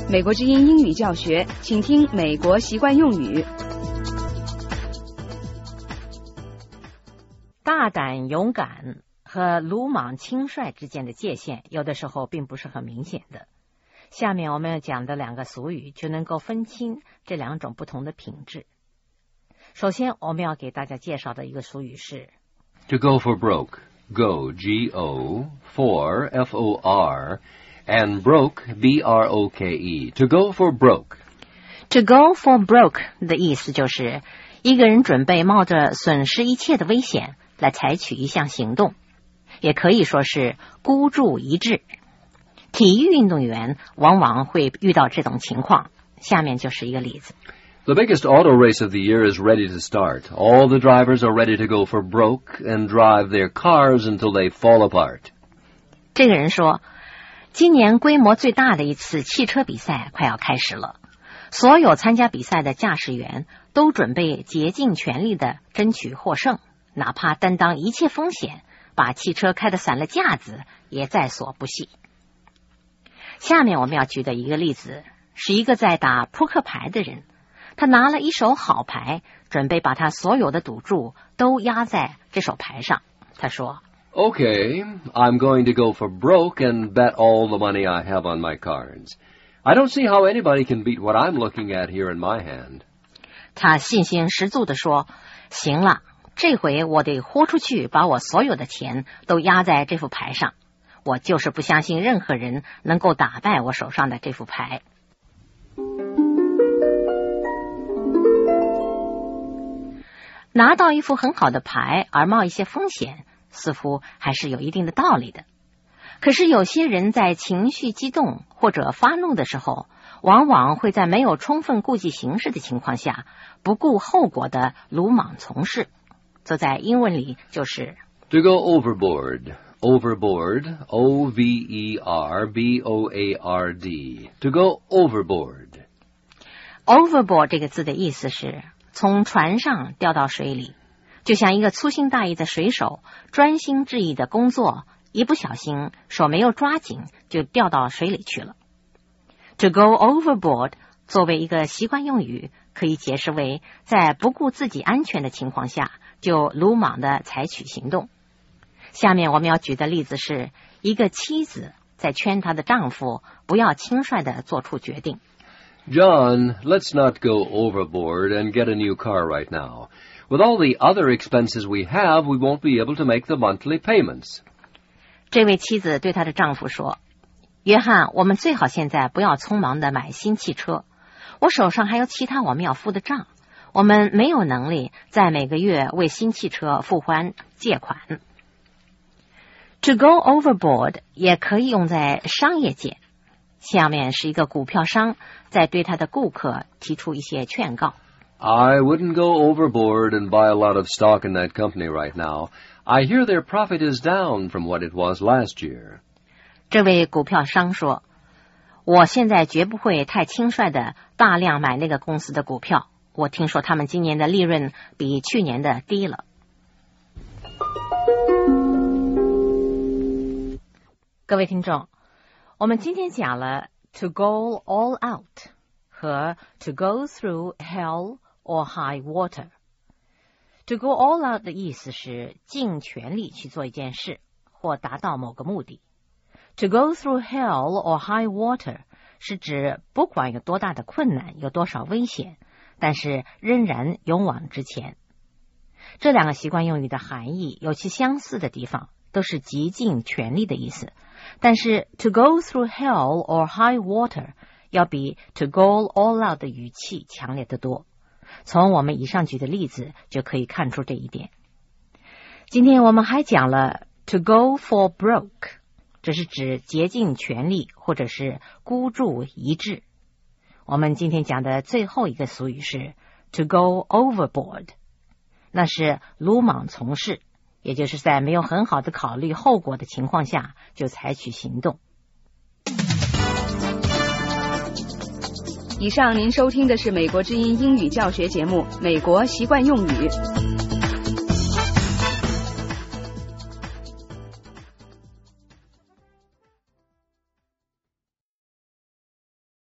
美国之音英语教学，请听美国习惯用语。 大胆勇敢和鲁莽轻率之间的界限有的时候并不是很明显的。下面我们要讲的两个俗语就能够分清这两种不同的品质。首先我们要给大家介绍的一个俗语是 To go for broke. Go, G-O, for, F-O-R, and broke, B-R-O-K-E. To go for broke. To go for broke 的意思就是一个人准备冒着损失一切的危险来采取一项行动，也可以说是孤注一掷。体育运动员往往会遇到这种情况，下面就是一个例子。 The biggest auto race of the year is ready to start. All the drivers are ready to go for broke and drive their cars until they fall apart. 这个人说，今年规模最大的一次汽车比赛快要开始了，所有参加比赛的驾驶员都准备竭尽全力地争取获胜，哪怕担当一切风险，把汽车开得散了架子也在所不惜。下面我们要举的一个例子是一个在打扑克牌的人，他拿了一手好牌，准备把他所有的赌注都压在这手牌上。他说 Okay, I'm going to go for broke and bet all the money I have on my cards. I don't see how anybody can beat what I'm looking at here in my hand. 他信心十足地说，行了，这回我得豁出去，把我所有的钱都压在这副牌上。我就是不相信任何人能够打败我手上的这副牌。拿到一副很好的牌而冒一些风险，似乎还是有一定的道理的。可是有些人在情绪激动或者发怒的时候，往往会在没有充分顾及形势的情况下，不顾后果的鲁莽从事。这在英文里就是 To go overboard. Overboard, O-V-E-R-B-O-A-R-D. To go overboard. Overboard 这个字的意思是从船上掉到水里，就像一个粗心大意的水手专心致意的工作，一不小心手没有抓紧就掉到水里去了。To go overboard 作为一个习惯用语，可以解释为在不顾自己安全的情况下就鲁莽地采取行动。下面我们要举的例子是一个妻子在劝她的丈夫不要轻率地做出决定。 John, let's not go overboard and get a new car right now. With all the other expenses we have, we won't be able to make the monthly payments. 这位妻子对她的丈夫说，约翰，我们最好现在不要匆忙地买新汽车，我手上还有其他我们要付的账，我们没有能力在每个月为新汽车付还借款。To go overboard 也可以用在商业界。下面是一个股票商在对他的顾客提出一些劝告。 I wouldn't go overboard and buy a lot of stock in that company right now. I hear their profit is down from what it was last year. 这位股票商说，我现在绝不会太轻率的大量买那个公司的股票，我听说他们今年的利润比去年的低了。各位听众，我们今天讲了 to go all out 和 to go through hell or high water。 to go all out 的意思是尽全力去做一件事或达到某个目的。 to go through hell or high water 是指不管有多大的困难，有多少危险，但是仍然勇往直前。这两个习惯用语的含义有其相似的地方，都是极尽全力的意思，但是 to go through hell or high water 要比 to go all out 的语气强烈得多。从我们以上举的例子就可以看出这一点。今天我们还讲了 to go for broke， 这是指竭尽全力或者是孤注一掷。我们今天讲的最后一个俗语是 to go overboard， 那是鲁莽从事，也就是在没有很好的考虑后果的情况下就采取行动。 以上您收听的是美国之音英语教学节目《美国习惯用语》。